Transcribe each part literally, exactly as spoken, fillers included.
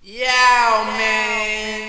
Yo, man.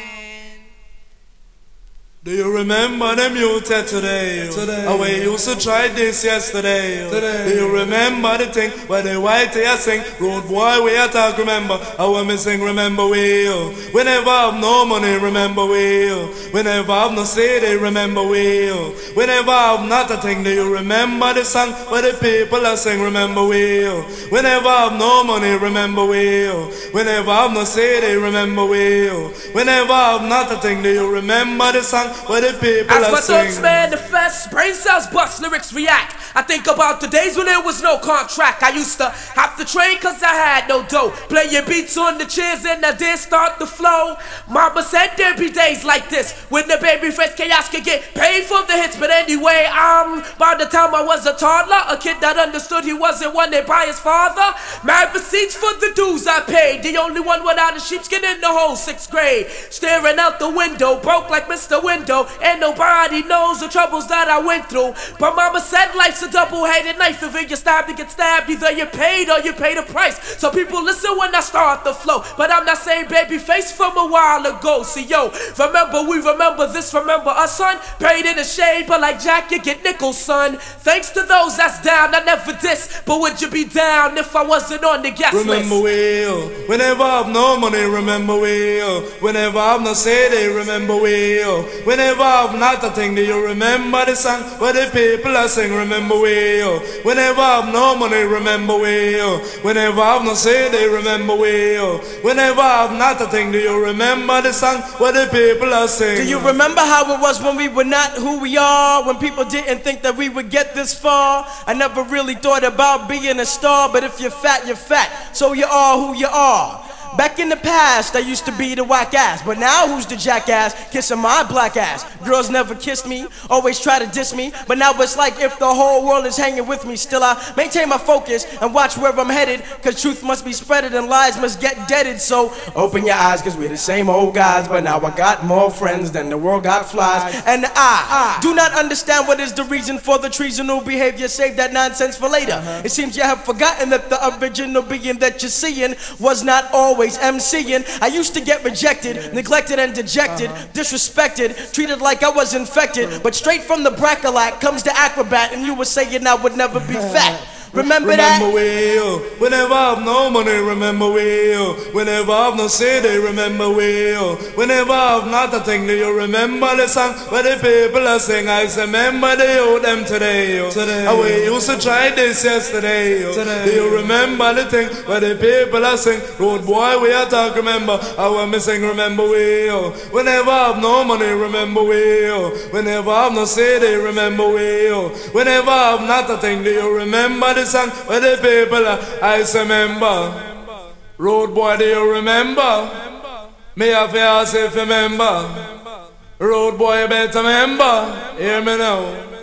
Do you remember them youth today? Today. How we used to try this yesterday? Today. Do you remember the thing where the white here sing? Road boy we a talk, remember? How when me sing, remember we? We never have no money, remember we? We never have no city, remember we? We never have not a thing. Do you remember the song where the people are sing, remember we? We never have no money, remember we? We never have no city, remember we? We never have not a thing. Do you remember the song where the people As are my sing? thoughts manifest, brain cells bust, lyrics react. I think about the days when there was no contract. I used to have to train cause I had no dough. Play your beats on the chairs and I did start the flow. Mama said there'd be days like this when the baby face chaos could get paid for the hits. But anyway, um, by the time I was a toddler, a kid that understood he wasn't wanted by his father. Mad receipts for the dues I paid. The only one without a sheepskin in the whole sixth grade. Staring out the window, broke like Mister Window. And nobody knows the troubles that I went through. But mama said life's a double-headed knife. If you stab, you get stabbed. Either you paid or you pay the price. So people listen when I start the flow. But I'm not saying baby face from a while ago. See yo, remember we remember this, remember us, son. Paid in the shade, but like Jack you get nickels, son. Thanks to those that's down, I never diss. But would you be down if I wasn't on the guest Remember list? we, we never have no money, remember we. We never have no city, remember we. We never have not a thing. Do you remember the song where the people are sing, remember we. We never have no money, remember we. We never have no city, remember we. We never have not a thing. Do you remember the song where the people are sing? Do you remember how it was when we were not who we are? When people didn't think that we would get this far? I never really thought about being a star, but if you're fat, you're fat, so you are who you are. Back in the past, I used to be the whack ass, but now who's the jackass kissing my black ass? Girls never kissed me, always try to diss me, but now it's like if the whole world is hanging with me. Still I maintain my focus and watch where I'm headed, cause truth must be spreaded and lies must get deaded. So open your eyes, cause we're the same old guys, but now I got more friends than the world got flies. And I do not understand what is the reason for the treasonable behavior. Save that nonsense for later. It seems you have forgotten that the original being that you're seeing was not always MCing. I used to get rejected, neglected and dejected, disrespected, treated like I was infected. But straight from the Bracalac comes the acrobat, and you were saying I would never be fat. Remember, remember that? we, we never have no money, remember we. We never have no city, remember we. We never have not a thing. Do you remember the song where the people are sing? I say, remember the youth them today. Today. How we used to try this yesterday. Today. Do you remember the thing where the people are sing? Road boy we are talk, remember? How when me sing, remember we. We never have no money, remember we. We never have no city, remember we. We never have not a thing. Do you remember the song where the people are? I say remember. Road boy, do you remember? Me have to ask if you remember. Road boy, you better remember. Hear me now.